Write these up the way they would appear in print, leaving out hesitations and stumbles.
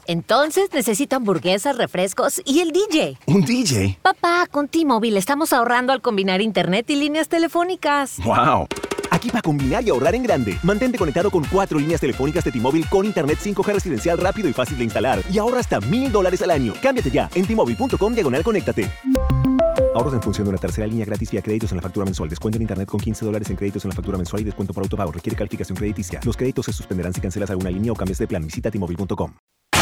Entonces necesito hamburguesas, refrescos y el DJ. ¿Un DJ? Papá, con T-Mobile estamos ahorrando al combinar internet y líneas telefónicas. ¡Wow! Aquí para combinar y ahorrar en grande. Mantente conectado con 4 líneas telefónicas de T-Mobile con internet 5G residencial rápido y fácil de instalar. Y ahorra hasta $1,000 al año. Cámbiate ya en T-Mobile.com/conéctate. Ahorros en función de una tercera línea gratis vía créditos en la factura mensual. Descuento en internet con $15 en créditos en la factura mensual y descuento por autopago. Requiere calificación crediticia. Los créditos se suspenderán si cancelas alguna línea o cambias de plan. Visita T-Mobile.com.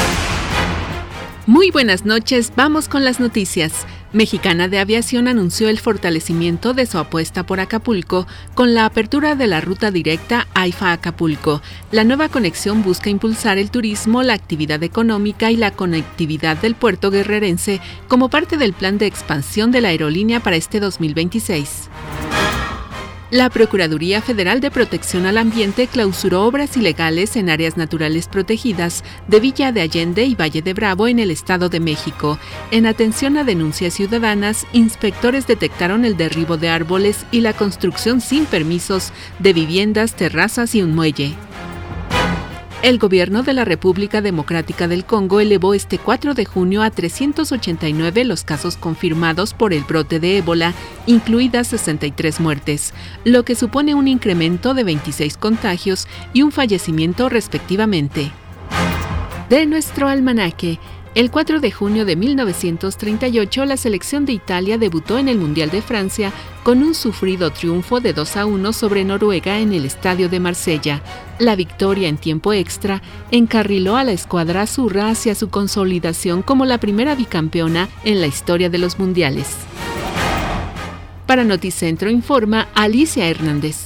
Muy buenas noches, vamos con las noticias. Mexicana de Aviación anunció el fortalecimiento de su apuesta por Acapulco con la apertura de la ruta directa AIFA-Acapulco. La nueva conexión busca impulsar el turismo, la actividad económica y la conectividad del puerto guerrerense como parte del plan de expansión de la aerolínea para este 2026. La Procuraduría Federal de Protección al Ambiente clausuró obras ilegales en áreas naturales protegidas de Villa de Allende y Valle de Bravo en el Estado de México. En atención a denuncias ciudadanas, inspectores detectaron el derribo de árboles y la construcción sin permisos de viviendas, terrazas y un muelle. El gobierno de la República Democrática del Congo elevó este 4 de junio a 389 los casos confirmados por el brote de ébola, incluidas 63 muertes, lo que supone un incremento de 26 contagios y un fallecimiento respectivamente. De nuestro almanaque. El 4 de junio de 1938, la selección de Italia debutó en el Mundial de Francia con un sufrido triunfo de 2-1 sobre Noruega en el Estadio de Marsella. La victoria en tiempo extra encarriló a la escuadra azurra hacia su consolidación como la primera bicampeona en la historia de los mundiales. Para Noticentro informa Alicia Hernández.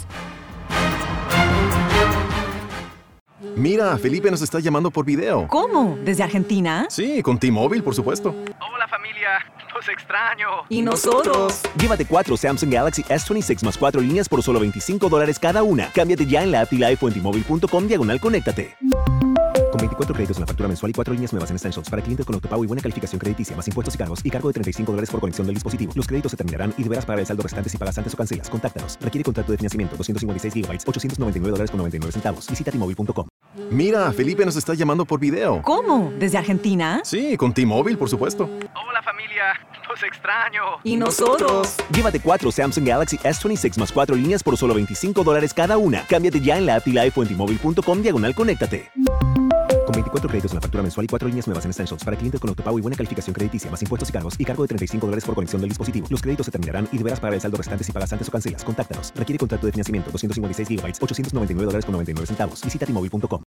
Mira, Felipe nos está llamando por video. ¿Cómo? ¿Desde Argentina? Sí, con T-Mobile, por supuesto. Hola familia, los extraño. ¿Y nosotros? Llévate 4 Samsung Galaxy S26 más 4 líneas por solo $25 cada una. Cámbiate ya en la app T-Life o en T-Mobile.com/conéctate. Con 24 créditos en la factura mensual y 4 líneas nuevas en Essentials para clientes con autopago y buena calificación crediticia, más impuestos y cargo de $35 por conexión del dispositivo. Los créditos se terminarán y deberás pagar el saldo restante si pagas antes o cancelas. Contáctanos. Requiere contrato de financiamiento. 256 GB, $899.99. Visita T-Mobile.com. Mira, Felipe nos está llamando por video. ¿Cómo? ¿Desde Argentina? Sí, con T-Mobile, por supuesto. Hola familia, los extraño. ¿Y nosotros? Llévate 4 Samsung Galaxy S26 más 4 líneas por solo $25 cada una. Cámbiate ya en la app T-Life o en T-Mobile.com/conéctate. Con 24 créditos en la factura mensual y 4 líneas nuevas en Essentials para clientes con autopago y buena calificación crediticia, más impuestos y cargo de $35 por conexión del dispositivo. Los créditos se terminarán y deberás pagar el saldo restante si pagas antes o cancelas. Contáctanos. Requiere contrato de financiamiento. 256 GB, $899.99. Visita T-Mobile.com.